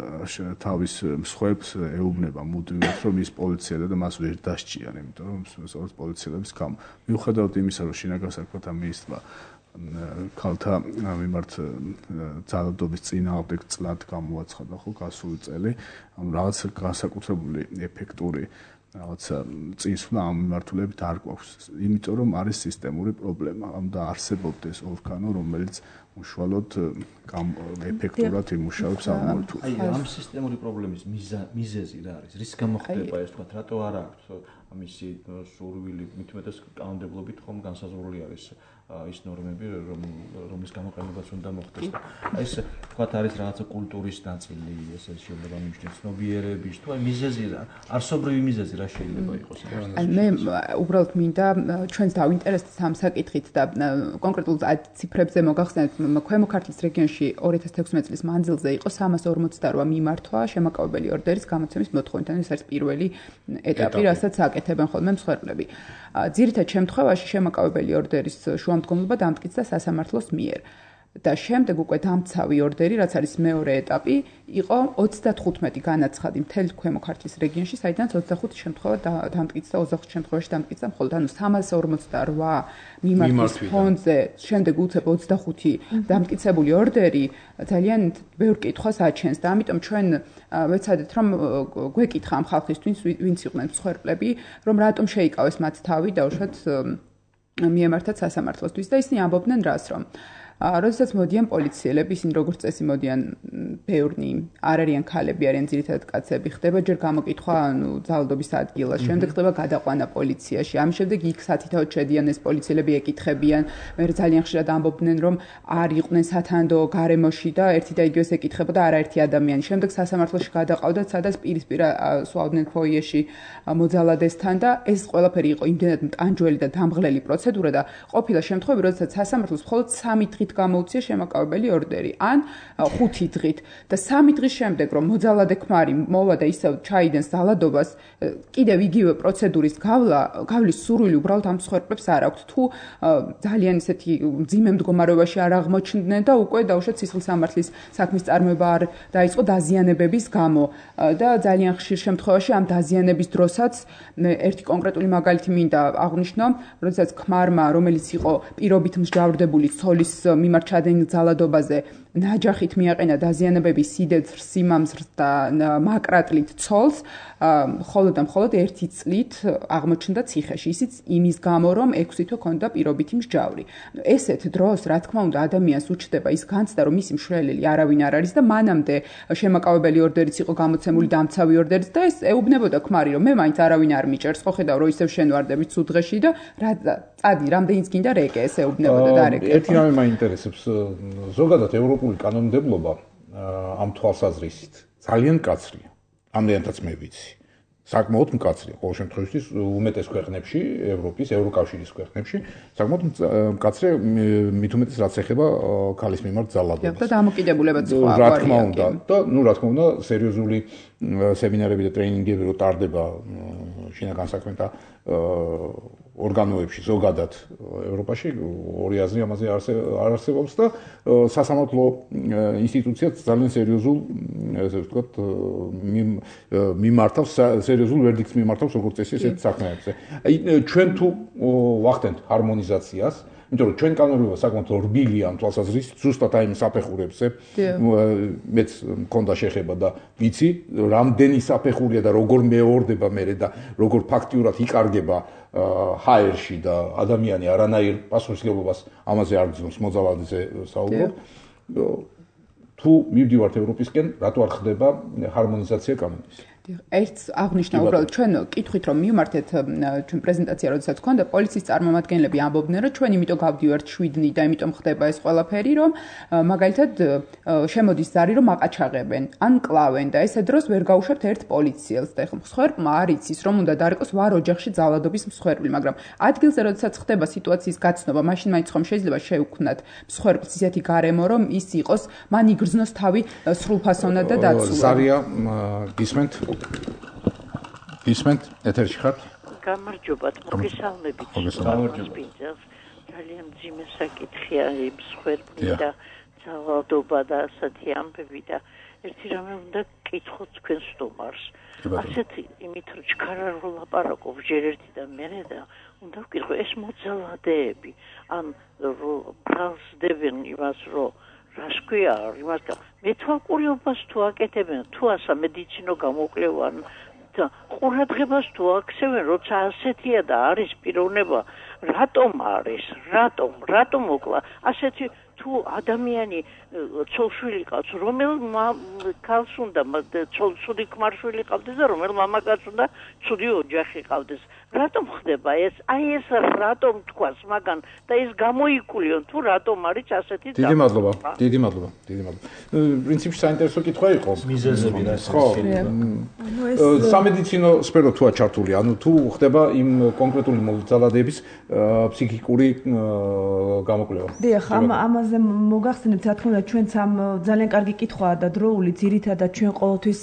თავის მსხვერპლს ეუბნება მუდმივად, რომ ის პოლიციელი და მას ვერ დასჭიან, იმიტომ რომ სწორედ პოლიციელების გამო. მიუხედავად იმისა, რომ შინაგან საქმეთა მინისტრმა ქალთა მიმართ ძალადობის წინააღმდეგ წლად გამოაცხადა ხო გასული წელი, რაღაც განსაკუთრებული ეფექტური რაღაცა წინსვლა ამ მიმართულებით არ გვაქვს, იმიტომ რომ არის სისტემური პრობლემა. და არსებობდეს ორგანო, რომელიც უშუალოდ ეფექტურად იმუშავებს ამ მიმართულებით. აი ამ სისტემური პრობლემის მიზეზი რა არის? რის გამო ხდება ეს, თქვა, რატო არ აქვს ამისი სურვილი, მით უმეტეს კანონმდებლობით ხომ განსაზღვრული არის ის ნორმები, რომლის გამოყენებაც უნდა მოხდეს. აი ეს თქვა არის რაღაცა კულტურის ნაწილი, ესე შეიძლება მივიჩნიოთ ცნობიერების, თუ აი მიზეზი რა, არსობრივი მიზეზი რა შეიძლება იყოს? აი მე უბრალოდ მინდა ჩვენს დავინტერესდეთ ამ საკითხით და კონკრეტულად ციფრებზე მოგახსენეთ, ქვემო ქართლის რეგიონში 2016 წლის მანძილზე იყო 348 მიმართვა შემაკავებელი ორდერის გამოცემის მოთხოვნით, ანუ ეს არის პირველი ეტაპი, რასაც აკეთებენ ხოლმე მსხვერპლები. ძირითად შემთხვევაში შემაკავებელი ორდერის შუამდგომლობა დამტკიცდა სასამართლოს მიერ. და შემდეგ უკვე დამცავი ორდერი, რაც არის მეორე ეტაპი, იყო 35 განაცხადი მთელი ქვემო ქართლის რეგიონში, საიდანაც 25 შემთხვევა დამტკიცდა, 25 შემთხვევაში დამტკიცდა მხოლოდ, ანუ 348 მიმართვის ფონდზე, შემდეგ უცებ 25 დამტკიცებული ორდერი ძალიან ბევრ კითხვას აჩენს და ამიტომ ჩვენ ვეცადეთ, რომ გვეკითხა ამ ხალხისთვის, ვინც იყვნენ მსხვერპლები, რომ რატომ შეიკავეს მათ თავი დაუშვათ მიემართათ სასამართლოსთვის და ისინი ამბობდნენ რას, რომ როდესაც მოდიან პოლიციელები, ისინი როგორც წესი მოდიან ბევრნი არ არიან ქალები, არიან ძირითადად კაცები. ხდება ჯერ გამოკითხვა, ძალადობის ადგილას, შემდეგ ხდება გადაყვანა პოლიციაში. ამის შემდეგ იქ სათითაოდ შედიან ეს პოლიციელები ეკითხებიან. მე ძალიან ხშირად ამბობდნენ, რომ არ იყვნენ სათანდო გარემოში და ერთი და იგივეს ეკითხებოდა არაერთი ადამიანი. შემდეგ სასამართლოში გადაყავდათ, სადაც პირისპირ სვავდნენ ფოიეში მოძალადესთან და ეს ყველაფერი იყო იმდენად მტანჯველი და დამღლელი პროცედურა და ყოფილა შემთხვევები, როდესაც სასამართლოს მხოლოდ 3 დღით გამოუწია შემაკავებელი ორდერი, ან 5 დღით და 3 დღის შემდეგ რომ მოძალადე ქმარი მოვა და ისევ ჩაიდენს ძალადობას, კიდევ იგივე პროცედურის გავლის სურვილი უბრალოდ ამ მსხვერპლებს არ აქვთ. თუ ძალიან ისეთი მძიმე მდგომარეობაში არ აღმოჩნდნენ და უკვე დაუშვათ სისხლისამართლის საქმის წარმოება არ დაიწყო დაზიანებების გამო და ძალიან ხშირ შემთხვევაში ამ დაზიანების დროსაც ერთი კონკრეტული მაგალითი მინდა აღვნიშნო, როდესაც ქმარმა, რომელიც იყო პირობით მსჯავრდებული ცოლის მიმართ ჩადენილ ძალადობაზე, ნაჯახით მიაყენა დაზიანებების სიდეცრ, სიმამზრს და მაკრატლით ცოლს, მხოლოდ და მხოლოდ 1 წლით აღმოჩნდა ციხეში. ისიც იმის გამო, რომ 6 თვე ჰქონდა პირობითი მსჯავრი. ესეთ დროს, რა თქმა უნდა, ადამიანს უჩნდება ის განცდა, რომ მისი მშველელი არავინ არ არის და მანამდე შემაკავებელი ორდერიც იყო გამოცემული და ამცავი ორდერიც და ეს ეუბნებოდა ქმარი, რომ მე მაინც არავინ არ მიჭერს, ხო ხედავ, რომ ისევ შენ ვარდები ცუდ დღეში და წადი, რამდენიც გინდა რეკე, ეს ეუბნებოდა და რეკე. ერთი რამე მაინტერესებს, ზოგადად ევროპული კანონმდებლობა ამ თვალსაზრისით ძალიან მკაცრია. ამდენადაც მე ვიცი. საკმაოდ მკაცრია. ყოველ შემთხვევაში უმეტეს ქვეყნებში, ევროპის, ევროკავშირის ქვეყნებში, საკმაოდ მკაცრია, მით უმეტეს რაც ეხება ქალის მიმართ ძალადობას. და დამოკიდებულებაც სხვა რა თქმა უნდა, და რა თქმა უნდა, სერიოზული სემინარები და ტრეინინგები რო ტარდება შინაგან საქმეთა ორგანოებში ზოგადად ევროპაში ორი აზრი ამაზე არ არსებობს და სასამართლო ინსტიტუციაც ძალიან სერიოზულ ესე ვთქვათ მიმართავს სერიოზულ ვერდიქტს მიმართავს როგორც წესი ესეთ საქმეებზე. აი ჩვენ თუ ვახდენთ ჰარმონიზაციას, იმიტომ რომ ჩვენ კანონმდებლობა საკმაოდ რბილია ამ თვალსაზრისით, ზუსტად აი იმ საფეხურებზე მეც მქონდა შეხება და ვიცი, რამდენი საფეხურია და როგორ მეორდება მე და როგორ ფაქტიურად იკარგება ჰაერში და ადამიანი არანაირ პასუხისმგებლობას ამაზე არ გძნობს მოძალადეზე საუბრობ. თუ მივდივართ ევროპისკენ, რატო არ ხდება ჰარმონიზაცია კანონის? ერთს აღნიშნა უბრალოდ ჩვენ კითხვით რომ მივმართეთ ჩვენ პრეზენტაცია როდესაც ჰქონდა პოლიციის წარმომადგენლები ამბობდნენ რომ ჩვენ იმიტომ გავდივართ 7 და იმიტომ ხდება ეს ყველაფერი რომ მაგალითად შემოდის ზარი რომ აყაჩაღებენ ან კლავენ და ესე დროს ვერ გაუშვებთ ერთ პოლიციელს და ეხლა მსხვერპლმა არ იცის რომ უნდა დარეკოს ვარ ოჯახში ძალადობის მსხვერპლი მაგრამ ადგილზე როდესაც ხდება სიტუაციის გაცნობა მაშინ მაინც ხომ შეიძლება შეუქმნათ მსხვერპლს ისეთი გარემო რომ ის იყოს მან იგრძნოს თავი სრულფასოვნად და დაცულად ზარია გისმენთ ისმენთ ეთერში ხართ? გამარჯობათ, მოგესალმებით. გამარჯობათ. ძალიან მძიმე საკითხია იმ მსხვერპლი და ძალადობა და ასეთი ამბები და ერთი რამე უნდა გკითხოთ თქვენ სტუმარს. ასეთი იმით რომ ჩქარა რო ლაპარაკობ ჯერ ერთი და მერე და უნდა ვკითხო ეს მოძალადეები ან ბრალსდებენ იმას რომ რას ქვია იმას მე თვალყურიობას თუ აკეთებენ თუ ასამედიცინო გამოკვლევან და ყურადღებას თუ აქცევენ როცა ასეთია და არის პიროვნება რატომ არის რატომ მოკლა ასეთი თუ ადამიანი ცოლშვილი ყავს რომელ ქალს უნდა ცოლი ქმარშვილი ყავდეს და რომელ მამაკაც უნდა ცუდი ოჯახი ყავდეს რატომ ხდება ეს აი ეს რატომ თქვას მაგან და ეს გამოიკულიონ თუ რატომ არის ასეთი დიდი მადლობა პრინციპში საინტერესო კითხვა იყო მიზეზები რა ხო სამედიცინო სფერო თუა ჩართული ანუ თუ ხდება იმ კონკრეტული მოძალადეების ფსიქიკური გამოკვლევა დიახ ამაზე მოგახსენებთ რა თქმა უნდა ჩვენც ამ ძალიან კარგი კითხვაა და დროული ძირითადად ჩვენ ყოველთვის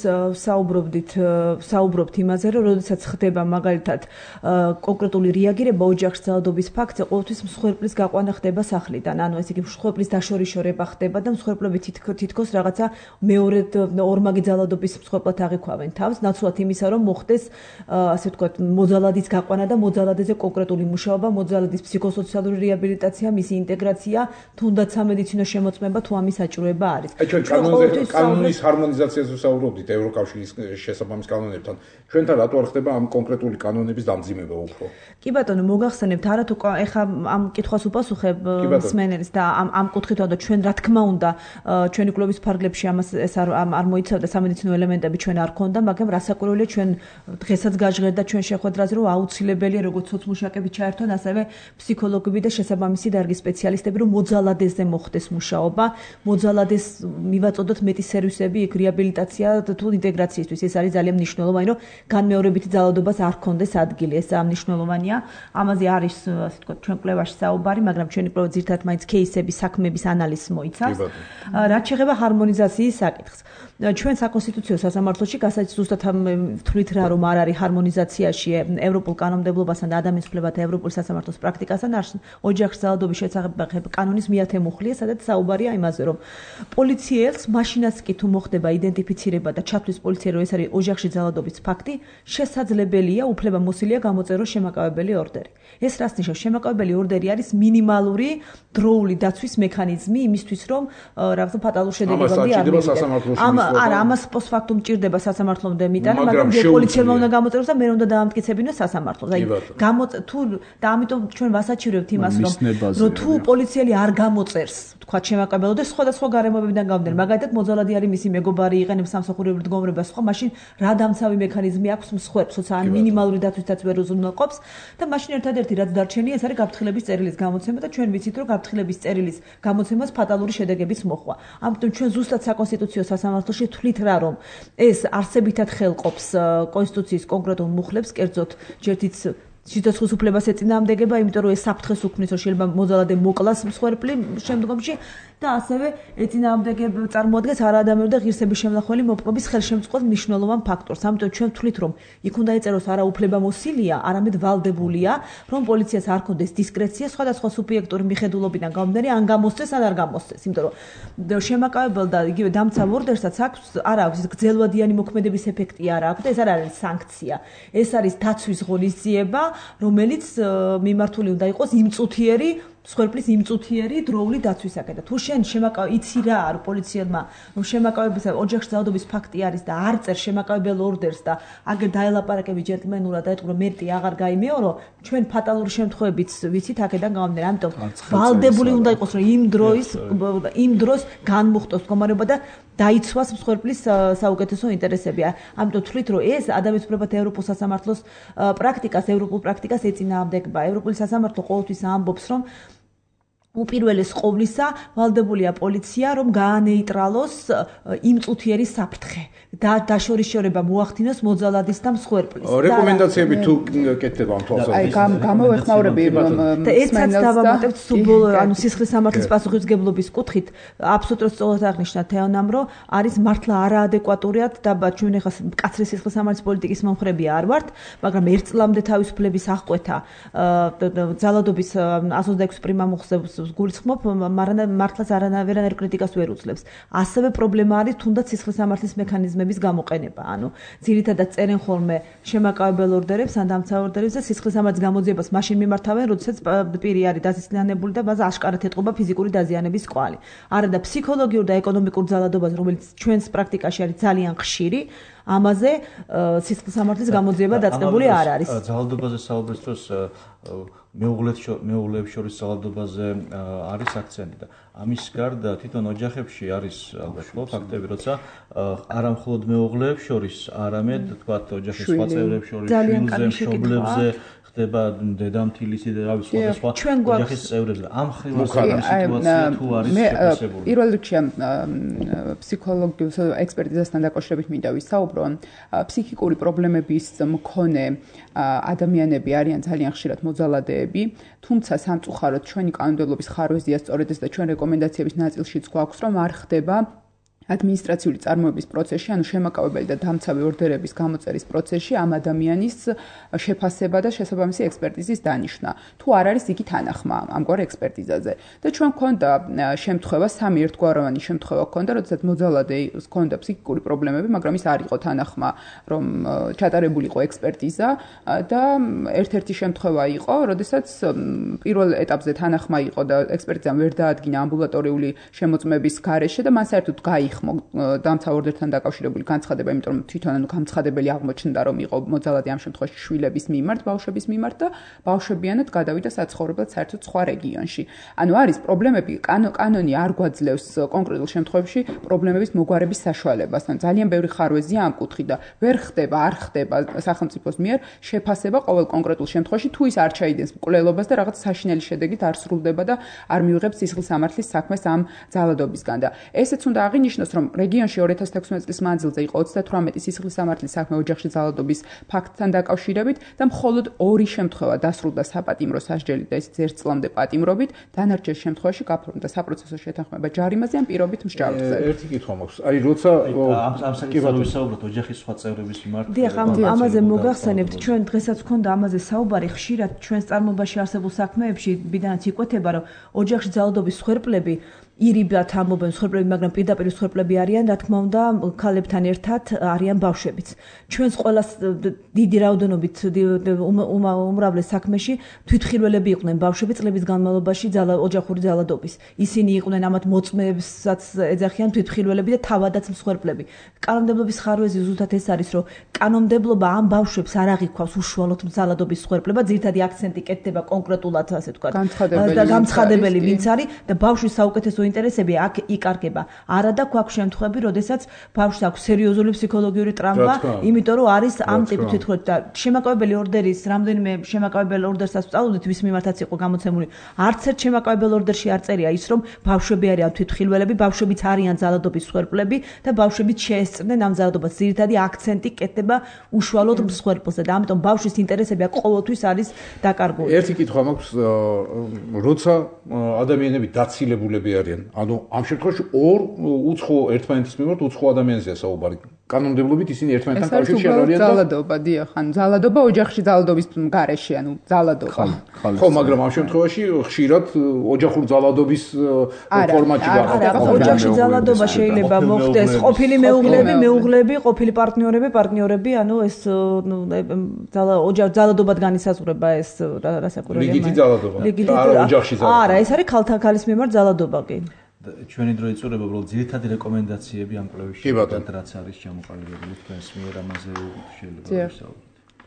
საუბრობთ იმაზე რომ როდესაც ხდება მაგალითად კონკრეტული რეაგირება ოჯახის ძალადობის ფაქტზე ყოველთვის მსხვერპლის გაყვანა ხდება სახლიდან ანუ ესე იგი მსხვერპლის დაშორიშორება ხდება და მსხვერპლები თითქოს რაღაცა მეორედ ორმაგი ძალადობის მსხვერპლად აღიქვავენ თავს ნაცვლად იმისა რომ მოხდეს ასე ვთქვათ მოძალადის გაყვანა და მოძალადეზე კონკრეტული მუშაობა მოძალადის ფსიქოსოციალური რეაბილიტაცია მისი ინტეგრაცია თუნდაც სამედიცინო შემოწმება თუ ამის საჭიროება არის. აი ჩვენ კანონის ჰარმონიზაციაზე ვსაუბრობდით ევროკავშირის შესაბამის კანონებთან. ჩვენთან რატო არ ხდება ამ კონკრეტული კანონების დამძიმება უფრო? კი ბატონო, მოგახსენებთ, არათუ ეხა ამ კითხვას უპასუხებ მსმენელს და ამ კუთხით და ჩვენ რა თქმა უნდა ჩვენი კლუბის ფარგლებში ამას ეს არ მოიცავდა სამედიცინო ელემენტები ჩვენ არ ქონდა, მაგრამ რასაკვირველია ჩვენ დღესაც გაჟღერდა ჩვენ შეხვედრაზე რომ აუცილებელია როგორც სოციმუშაკები ჩაერთონ, ასევე ფსიქოლოგები და შესაბამისი დარგის სპეციალისტები რომ მოძალადესზე მოხდეს მუშაობა, მოძალადეს მივაწოდოთ მეტი სერვისები იქ რეაბილიტაცია თუ ინტეგრაციისთვის. ეს არის ძალიან მნიშვნელოვანი, რომ განმეორებითი ძალადობას არ ქონდეს ადგილი. ეს მნიშვნელოვანია. ამაზე არის ასე ვთქვათ ჩვენ კვლევაში საუბარი, მაგრამ ჩვენი კვლევა ძირითადად მაინც кейსების საქმების ანალიზს მოიცავს. რაც შეეხება ჰარმონიზაციის საკითხს. ჩვენ საკონსტიტუციო სასამართლოში გასაც ზუსტად ვთვლით რა რომ არ არის ჰარმონიზაციაში ევროპულ კანონმდებლობასთან და ადამიანის უფლებათა ევროპული სასამართლოს პრაქტიკასთან ოჯახის ძალადობის შესახებ კანონის მეათე მუხლია, სადაც საუბარია იმაზე, რომ პოლიციელს მაშინაც კი თუ მოხდება იდენტიფიცირება და ჩათვლის პოლიცია რომ ეს არის ოჯახში ძალადობის ფაქტი, შესაძლებელია უფლება მოსილია გამოწეროს შემაკავებელი ორდერი. ეს რას ნიშნავს? შემაკავებელი ორდერი არის მინიმალური დროული დაცვის მექანიზმი იმისთვის, რომ რაღაცა ფატალურ შედეგებამდე არ მივიდეს. არა, ამას პოსტფაქტუმ ჭირდება სასამართლომდე მიტანი, მაგრამ პოლიციელმა უნდა გამოწეროს და მე უნდა დაამტკიცებინოს სასამართლოს. აი, თუ და ამიტომ ჩვენ ვასაჩივრებთ იმას, რომ თუ პოლიციელი არ გამოწერს, თქვა შემაკაბელოდეს სხვადასხვა გარემოებებიდან გამომდინარე, მაგალითად მოძალადი არის მისი მეგობარი, იყენებს სამსახურებრივ მდგომარეობას, სხვა, მაშინ რა დამცავი მექანიზმი აქვს მსხვერპლს, თორსა ან მინიმალური დათვისაც ვერ უზრუნველყოფს და მაშინ ერთადერთი რაც დარჩენია, ეს არის გაფრთხილების წერილის გამოცემა და ჩვენ ვიცით, რომ გაფრთხილების წერილის გამოცემას ფატალური შედეგებიც მოჰყვა. ამიტომ ჩვენ ზუსტად საკონსტიტუციო სასამართლოში ვთვლით რა, რომ ეს არსებითად ხელყოფს კონსტიტუციის კონკრეტულ მუხლებს, კერძოდ ჯერთიც სიცოცხლის უფლებას ეწინააღმდეგება, იმიტომ რომ ეს საფრთხეს უქმნის, რომ შეიძლება მოძალადე მოკლას მსხვერპლი შემდგომში და ასევე ეწინააღმდეგება წარმოადგენს არაადამიანური და ღირსების შემნახველი მოპყრობის ხელშემწყობ მნიშვნელოვან ფაქტორს. ამიტომ ჩვენ ვთვლით, რომ იქ უნდა ეწეროს არა უფლება მოსილია, არამედ ვალდებულია, რომ პოლიციას არ ქონდეს დისკრეცია სხვადასხვა სუბიექტური მიხედულობიდან გამომდინარე, ან გამოსცეს, ან არ გამოსცეს, იმიტომ რომ შემაკავებელ და იგივე დამცავ ორდერსაც აქვს, არ აქვს ის გრძელვადიანი მოქმედების ეფექტი არ აქვს და ეს არ არის სანქცია. ეს არის დაცვის ღონისძიება, რომელიც მიმართული უნდა იყოს იმწუთიერი მსხვერპლის იმწუთიერი დროული დაცვისაკენ და თუ შენ იცი რა არ პოლიციელმა რომ შემაკავების ოჯახში ძალადობის ფაქტი არის და არ წერ შემაკავებელ ორდერს და აგერ დაელაპარაკები ჯენტლმენურად და ეტყვი რომ მერტი აღარ გაიმეორო ჩვენ ფატალური შემთხვევებიც ვიცით აქედან გამომდინარე ამიტომ ვალდებული უნდა იყოს რომ იმ დროს განმუხტოს მდგომარეობა და დაიცვას მსხვერპლის საუკეთესო ინტერესები. ამიტომ თვლით რომ ეს ადამიანის უფლებათა ევროპულ სასამართლოს ევროპულ პრაქტიკას ეწინააღმდეგება. ევროპული სასამართლო ყოველთვის ამბობს რომ უპირველეს ყოვლისა ვალდებულია პოლიცია რომ გაანეიტრალოს იმწუთიერი საფრთხე და დაშორისშორება მოახდინოს მოძალადის და მსხვერპლის. რეკომენდაციები თუ კეთდება ამ თვალსაზრისით. აი გამოვეხმაურები და ეცაც დავამატებთ ანუ სისხლის სამართლის პასუხისმგებლობის კუთხით აბსოლუტურად სწორად აღნიშნა თეონამ რომ არის მართლა არაადეკვატურიად და ჩვენ ახლა მკაცრი სისხლის სამართლის პოლიტიკის მომხრები არ ვართ, მაგრამ ერთ წლამდე თავისუფლების აღკვეთა ძალადობის 126 პრიმა მოხსებს გულისხმობ, მაგრამ მართლაც არანაირ კრიტიკას ვერ უძლებს. ასევე პრობლემა არის თუნდაც სისხლის სამართლის მექანიზმების გამოყენება. ანუ ძირითადად წერენ ხოლმე შემაკავებელ ორდერებს, ან დამცავ ორდერებს და სისხლის სამართლის გამოძიებას მაშინ მიმართავენ, როდესაც პირი არის დაზიანებული და მას აშკარად ეთყობა ფიზიკური დაზიანების კვალი. არა და ფსიქოლოგიურ და ეკონომიკურ ძალადობას, რომელიც ჩვენს პრაქტიკაში არის ძალიან ხშირი, ამაზე სისხლის სამართლის გამოძიება დაწყებული არ არის. ძალადობაზე საუბრის დროს მეუღლეებს შორის ძალადობაზე არის აქცენტი და ამის გარდა თვითონ ოჯახებში არის ალბათ ფაქტები, როცა არა მხოლოდ მეუღლეებს შორის, არამედ თქვათ ოჯახის სხვა წევრებს შორის, შვილზე, მშობლებზე ხდება დედამთილისი და რავი სხვა ოჯახის წევრებზე. ამ სიტუაცია თუ არის შეფასებული. პირველ რიგში ფსიქოლოგიის ექსპერტიზასთან დაკავშირებით მინდა ვისაუბრო, ფსიქიკური პრობლემების მქონე ადამიანები არიან ძალიან ხშირად მოძალადეები, თუმცა სამწუხაროდ ჩვენი კანონმდებლობის ხარვეზია სწორედ ეს და ჩვენ რეკომენდაციების ნაწილშიც გვაქვს, რომ არ ხდება ადმინისტრაციული წარმოების პროცესში, ანუ შემაკავებელი და დამცავი ორდერების გამოწერის პროცესში ამ ადამიანის შეფასება და შესაბამისი ექსპერტიზის დანიშვნა. თუ არ არის იგი თანახმა ამგვარ ექსპერტიზაზე. და ჩვენ გვქონდა შემთხვევა, სამი ერთგვაროვანი შემთხვევა გვქონდა, როდესაც მოძალადე ჰქონდა ფსიქიკური პრობლემები, მაგრამ ის არ იყო თანახმა, რომ ჩატარებული იყო ექსპერტიზა და ერთ-ერთი შემთხვევა იყო, როდესაც პირველ ეტაპზე თანახმა იყო და ექსპერტიზამ ვერ დაადგინა ამბულატორიული შემოწმების გარეშე და მან საერთოდ გაიხმო დამცავ ორდერთან დაკავშირებული განცხადება, იმიტომ რომ თვითონ გამცხადებელი აღმოჩნდა, რომ იყო მოძალადე ამ შემთხვევაში შვილების მიმართ, ბავშვების მიმართ და ბავშვებიანად გადავიდა საცხოვრებლად საერთოდ სხვა რეგიონში. ანუ არის პრობლემები, კანონი არ გვაძლევს კონკრეტულ შემთხვევებში პრობლემების მოგვარების საშუალებას. ან ძალიან ბევრი ხარვეზია ამ კუთხით და ვერ ხდება, არ ხდება სახელმწიფოს მიერ შეფასება ყოველ კონკრეტულ შემთხვევაში, თუ ის არ ჩაიდენს მკვლელობას და რაღაც საშინელი შედეგით არ სრულდება და არ მიიღებს სისხლისამართლის საქმეს ამ ძალადობისგან და ესეც უნდა აღინიშნოს, რომ რეგიონში 2016 წლის მანძილზე იყო 38 სისხლისამართლის საქმე ოჯახში ძალადობის ფაქტთან დაკავშირებით და მხოლოდ 2 შემთხვევა დასრულდა საპატიმრო სასჯელით და ისიც 1 წლამდე პატიმრობით, დანარჩენ შემთხვევაში გაფორმდა საპროცესო შეთანხმება ჯარიმაზე ან პირობით მსჯავრზე. ერთი კითხვა მაქვს. აი, როცა ამ საკითხზე ვისაუბროთ ოჯახის სხვა წევრების მიმართ. დიახ, ამაზე მოგახსენებთ, ჩვენ დღესაც გქონდა ამაზე საუბარი, ხშირად ჩვენს წარმოებაში არსებულ საქმეებში ბიდანაც იკვეთება, რომ ოჯახში ძალადობის მსხვერპლები ირიბად ამბობენ მსხვერპლები, მაგრამ პირდაპირ მსხვერპლები არიან, რა თქმა უნდა, ქალებთან ერთად არიან ბავშვებიც. ჩვენს ყოველას დიდი რაოდენობით უმრავლეს საქმეში თვითმხილველები იყვნენ ბავშვები წლების განმავლობაში ოჯახური ძალადობის. ისინი იყვნენ ამათ მოწმეებსაც ეძახიან თვითმხილველები და თავადაც მსხვერპლები. კანონმდებლობის ხარვეზი ზუსტად ეს არის, რომ კანონმდებლობა ამ ბავშვებს არ აღიქვავს უშუალოდ ძალადობის მსხვერპლება, ძირითადი აქცენტი კეთდება კონკრეტულად, ასე ვთქვათ, განცხადებელი ვინც არის და ბავშვის საუკეთესო ინტერესები აქ იკარგება. არა და გვაქვს შემთხვევები, როდესაც ბავშვს აქვს სერიოზული ფსიქოლოგიური ტრამვა, იმიტომ რომ არის ამ ტიპის თვითმხილველობა და შემაკავებელი ორდერის რამდენიმე შემაკავებელ ორდერსაც ვწავლობთ, ვის მიმართაც იყო გამოცემული. არც ერთ შემაკავებელ ორდერში არ წერია ის, რომ ბავშვები არიან თვითმხილველები, ბავშვებიც არიან ძალადობის მსხვერპლები და ბავშვებიც შეესწრნენ ამ ძალადობას. ძირითადი აქცენტი კეთდება უშუალოდ მსხვერპლზე და ამიტომ ბავშვის ინტერესები აქ ყოველთვის არის დაკარგული. ერთი კითხვა მაქვს, როცა ადამიანები დაცილებულები არიან, ანუ ამ შემთხვევაში ორ უცხო ერთმანეთის მიმართ უცხო ადამიანზეა საუბარი. კანონმდებლობით ისინი ერთმანეთთან კავშირში არ არიან და ძალადობა, დიახ, ანუ ძალადობა ოჯახში ძალადობის გარეშე, ანუ ძალადობა. ხო, მაგრამ ამ შემთხვევაში ხშირად ოჯახურ ძალადობის ფორმატში არა, ოჯახში ძალადობა შეიძლება მოხდეს ყოფილი მეუღლეები, ყოფილი პარტნიორები, ანუ ეს ძალადობად განისაზღვრება ეს რასაკურველია. ლიგითი ძალადობა. არა, ოჯახში ძალადობა. არა, ეს არის ქალთაქალის მიმართ ძალადობა კი. ჩვენი დრო იწურება, უბრალოდ ძირითადი რეკომენდაციები ამ კვლევაში, რაც არის ჩამოყალიბებული თქვენს მიერ, ამაზე შეიძლება ვისაუბროთ.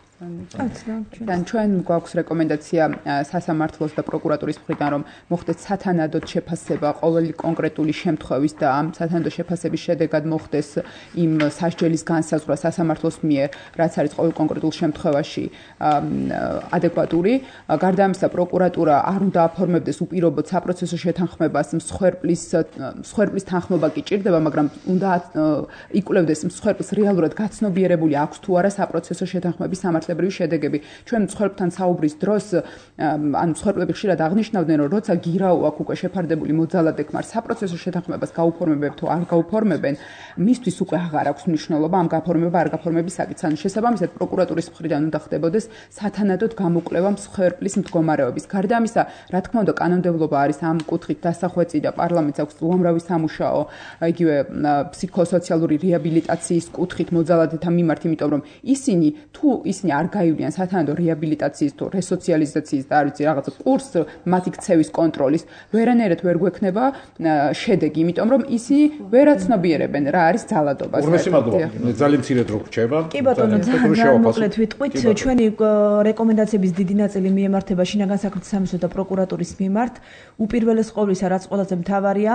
თან ჩვენ გვაქვს რეკომენდაცია სასამართლოს და პროკურატურის მხრიდან, რომ მოხდეს სათანადოდ შეფასება ყოველი კონკრეტული შემთხვევის და ამ სათანადო შეფასების შედეგად მოხდეს იმ სასჯელის განსაზღვრა სასამართლოს მიერ, რაც არის ყოველ კონკრეტულ შემთხვევაში ადეკვატური. გარდა ამისა, პროკურატურა არ უნდა აფორმებდეს უპირობოდ საპროცესო შეთანხმებას, მსხვერპლის თანხმობა კი ჭირდება, მაგრამ უნდა იკვლევდეს მსხვერპლს რეალურად გაცნობიერებული აქვს თუ არა საპროცესო შეთანხმების სამართლებრივი შედეგები. ჩვენ მსხვერპლთან საუბრის დროს ან მსხვერპლები ხშირად აღნიშნავდნენ, რომ როცა გირაო აქვს უკვე შეფარდებული მოძალადე ქმარ საპროცესო შეთანხმებას გაუფორმებენ თუ არ გაუფორმებენ, მისთვის უკვე აღარ აქვს მნიშვნელობა ამ გაფორმება არ გაფორმების საკითხს. ანუ შესაბამისად პროკურატურის მხრიდან უნდა ხდებოდეს სათანადოდ გამოკვლევა მსხვერპლის მდგომარეობის. გარდა ამისა, რა თქმა უნდა, კანონმდებლობა არის ამ კუთხით დასახვეწი და პარლამენტს აქვს უამრავი სამუშაო, იგივე ფსიქოსოციალური რეაბილიტაციის კუთხით მოძალადეთა მიმართ, იმიტომ რომ ისინი არ გაივლიან სათანადო რეაბილიტაციის თუ რესოციალიზაციის და არ ვიცი რაღაცა კურსს მათი ქცევის კონტროლის, ვერანაირად ვერ გვექნება შედეგი, იმიტომ რომ ისინი ვერ აცნობიერებენ რა არის ძალადობა. ურმესი მადლობა. ძალიან მცირე დრო გრჩება. კი ბატონო, ძალიან მოკლედ ვიტყვით, ჩვენი რეკომენდაციების დიდი ნაწილი მიემართება შინაგან საქმეთა სამინისტროს და პროკურატურის მიმართ. უპირველეს ყოვლისა, რაც ყველაზე მთავარია,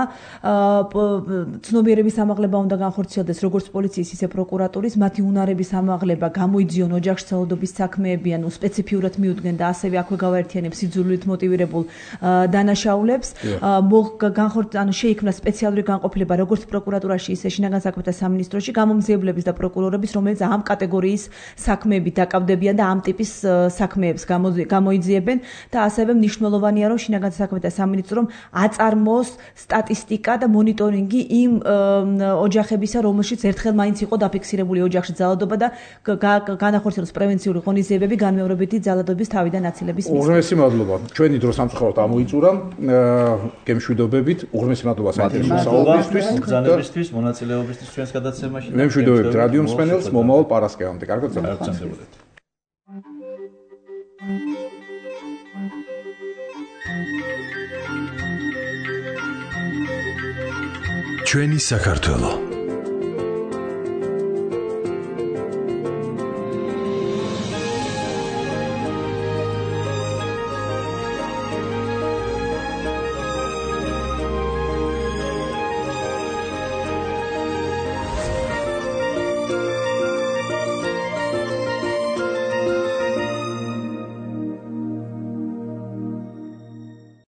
ცნობიერების ამაღლება უნდა განხორციელდეს როგორც პოლიციის, ისე პროკურატურის, მათი უნარების ამაღლება, გამოიძიონ ოჯახში ძალადობის ძალადობის საქმეები, ანუ სპეციფიურად მიუდგენ და ასევე აქვე გავაერთიანებ სიძულვილით მოტივირებულ დანაშაულებს. შეიქმნა სპეციალური განყოფილება როგორც პროკურატურაში, ისე შინაგან საქმეთა სამინისტროში გამომძიებლების და პროკურორების, რომელიც ამ კატეგორიის საქმეებით დაკავდებიან და ამ ტიპის საქმეებს გამოიძიებენ და ასევე მნიშვნელოვანია, რომ შინაგან საქმეთა სამინისტრო აწარმოოს სტატისტიკა და მონიტორინგი იმ ოჯახებისა, რომელშიც ერთხელ მაინც იყო დაფიქსირებული ოჯახში ძალადობა და განახორციელოს პრევენციული ღონისძიებები განმეორებითი ძალადობის თავიდან აცილების მიზნით. უღრმესი მადლობა. ჩვენი დრო სამწუხაროდ ამოიწურა. გემშვიდობებით, უღრმესი მადლობა საინტერესო საუბრისთვის, ბრძანებისთვის, მონაწილეობისთვის ჩვენს გადაცემაში. მე მშვიდობებით რადიო მსმენელს მომავალ პარასკევამდე. კარგად გრძანდებოდეთ. ჩვენი საქართველო